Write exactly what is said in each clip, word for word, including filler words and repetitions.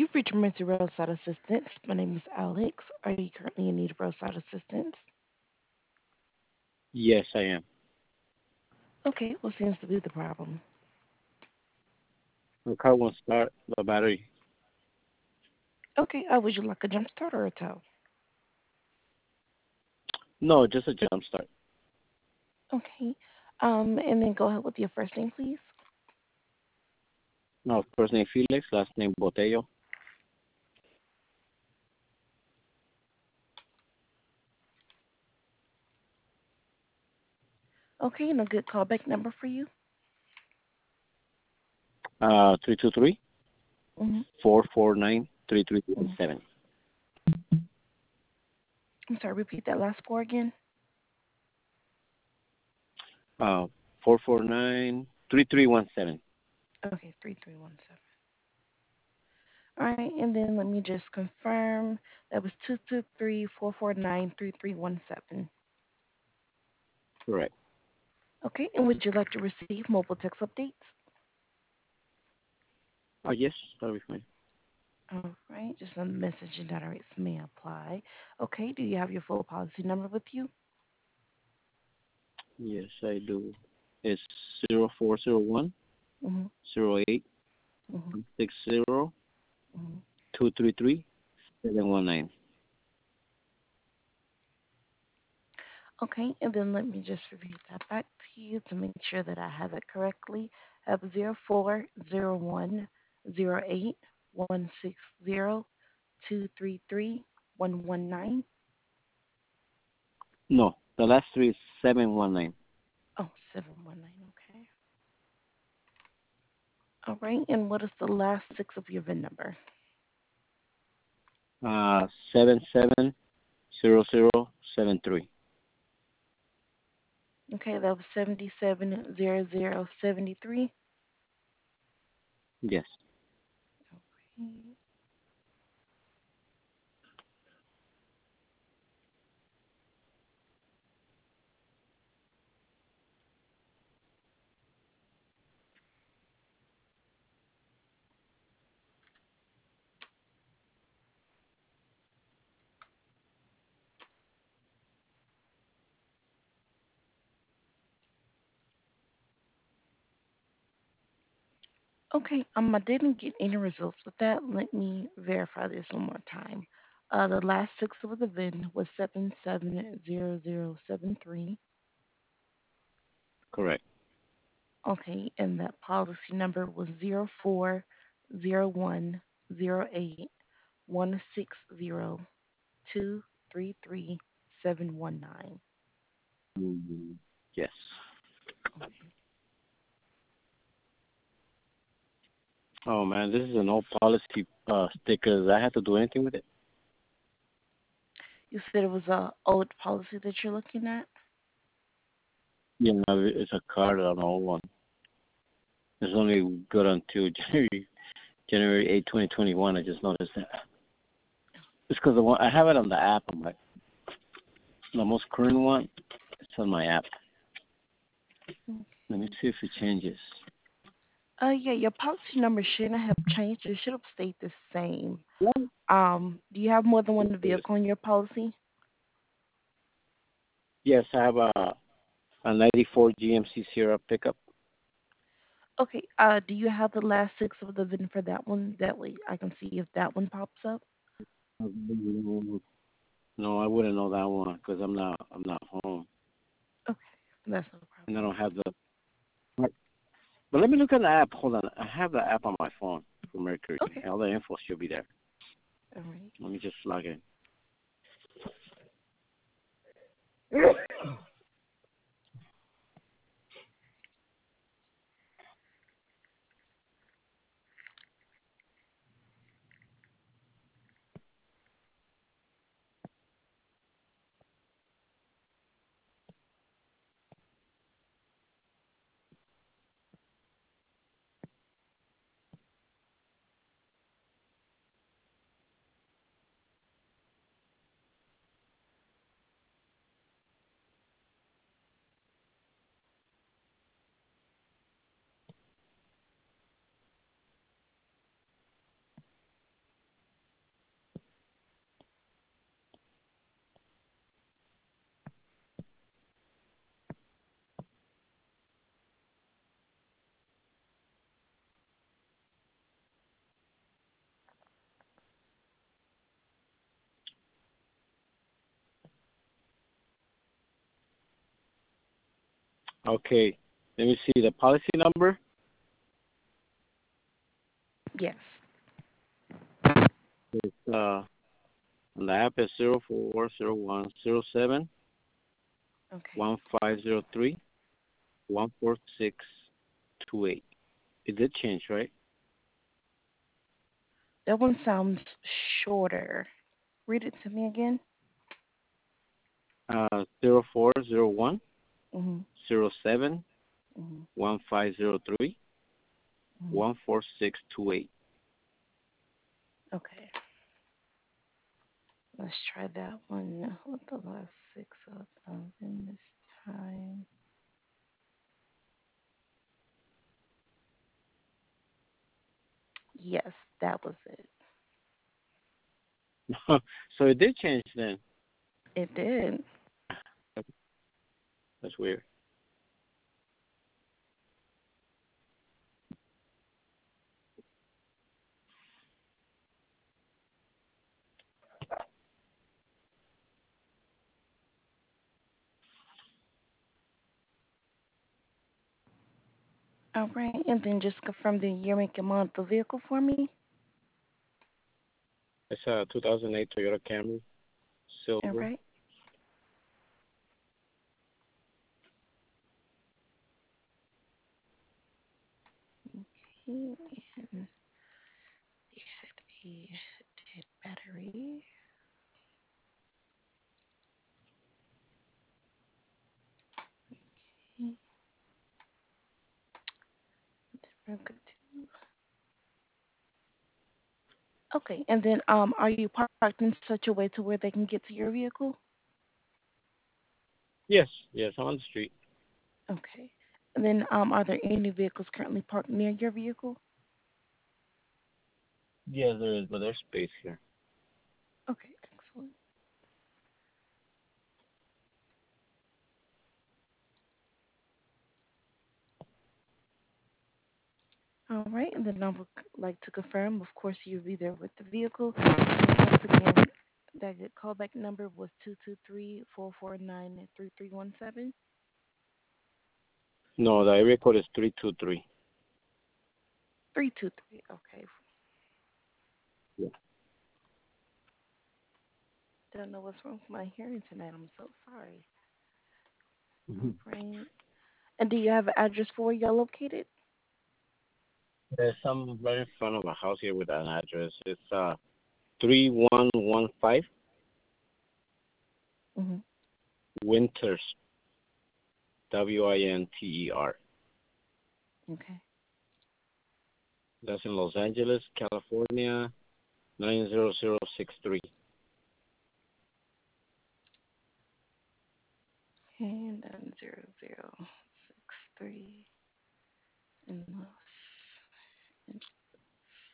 You've reached Emergency Roadside Assistance. My name is Alex. Are you currently in need of roadside assistance? Yes, I am. Okay, what seems to be the problem? The car won't start. The battery. Okay, uh, would you like a jump start or a tow? No, just a jump start. Okay, um, and then go ahead with your first name, please. No, first name Felix, last name Botello. Okay, and a good callback number for you. Uh, three two three Mm-hmm, four four nine three three one mm-hmm. seven. I'm sorry, repeat that last four again. Uh, four four nine three three one seven. Okay, three three one seven. All right, and then let me just confirm that was two two three four four nine three three one seven. Correct. Okay, and would you like to receive mobile text updates? Oh, yes, that'll be fine. All right, just a message and data rates may apply. Okay, do you have your full policy number with you? Yes, I do. It's zero four zero one Mm-hmm, zero eight mm-hmm, six zero mm-hmm. two three three seven one nine. Okay, and then let me just repeat that back to you to make sure that I have it correctly. I have zero four zero one zero eight one six zero two three three one one nine. No, the last three is seven one nine. Oh, seven one nine. Okay. All right, and what is the last six of your V I N number? Uh, seven seven zero zero seven three. Okay, that was seven seven zero zero seven three. Yes. Okay. Okay, um, I didn't get any results with that. Let me verify this one more time. Uh, the last six of the V I N was seven seven zero zero seven three. Correct. Okay, and that policy number was zero four zero one zero eight one six zero two three three seven one nine. Mm, yes. Okay. Oh man, this is an old policy uh sticker. Does I have to do anything with it? You said it was a old policy that you're looking at? Yeah, no, it's a card, an old one. It's only good until January January eighth, twenty twenty one. I just noticed that. It's because the one I have it on the app. I'm like the most current one. It's on my app. Let me Okay. see if it changes. Uh, yeah, your policy number shouldn't have changed. It should have stayed the same. Yeah. Um, do you have more than one vehicle in your policy? Yes, I have a a ninety four G M C Sierra pickup. Okay. Uh, do you have the last six of the V I N for that one? That way I can see if that one pops up. No, I wouldn't know that one because I'm not I'm not home Okay, that's no and I problem. don't have the. But let me look at the app. Hold on, I have the app on my phone for Mercury. Okay. All the info should be there. All right. Let me just log in. Okay. Let me see the policy number. Yes. It's uh on the app is zero four zero one zero seven Okay. one five zero three one four six two eight. It did change, right? That one sounds shorter. Read it to me again. Uh, zero four zero one Mhm. zero seven Mhm. one five zero three Mhm. one four six two eight. Okay. Let's try that one with the last six of thousand this time. Yes, that was it. So it did change then. It did. That's weird. All right, and then just confirm the year, make, and model of the vehicle for me. It's a two thousand eight Toyota Camry, All silver. right. Okay. And they had a dead battery. Okay. We're good to- Okay, and then um, are you parked in such a way to where they can get to your vehicle? Yes, yes, I'm on the street. Okay. And then um, are there any vehicles currently parked near your vehicle? Yes, there is, but there's space here. Okay, excellent. All right, and then I would c- like to confirm, of course, you'll be there with the vehicle. And once again, that good callback number was two two three, four four nine, three three one seven. No, the area code is three two three. three two three, okay. Yeah. Don't know what's wrong with my hearing tonight. I'm so sorry. Mm-hmm. All right. And do you have an address for where you're located? There's some right in front of a house here with an address. It's uh three one one five Mm-hmm. Winters, W I N T E R. Okay. That's in Los Angeles, California, nine zero zero six three. And then zero zero six three in Los Angeles.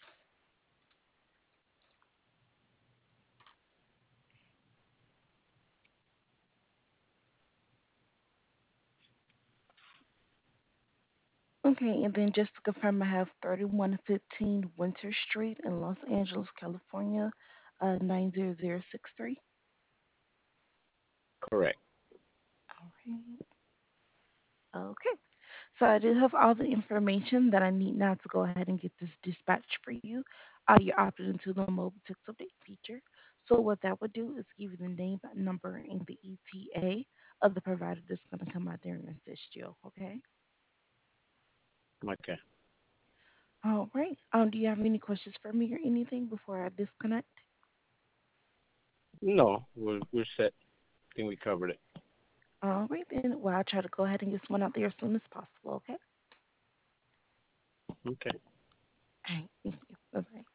Okay, and then just to confirm, I have thirty-one fifteen Winter Street in Los Angeles, California, uh, nine zero zero six three. Correct. All right. Okay. So I do have all the information that I need now to go ahead and get this dispatch for you. Uh, you're opted into the mobile text update feature. So what that would do is give you the name, number, and the E T A of the provider that's going to come out there and assist you. Okay. Okay. All right. Um, do you have any questions for me or anything before I disconnect? No, we're we're set. I think we covered it. All right then. Well, I'll try to go ahead and get this one out there as soon as possible. Okay. Okay. All right. Thank you. Bye bye.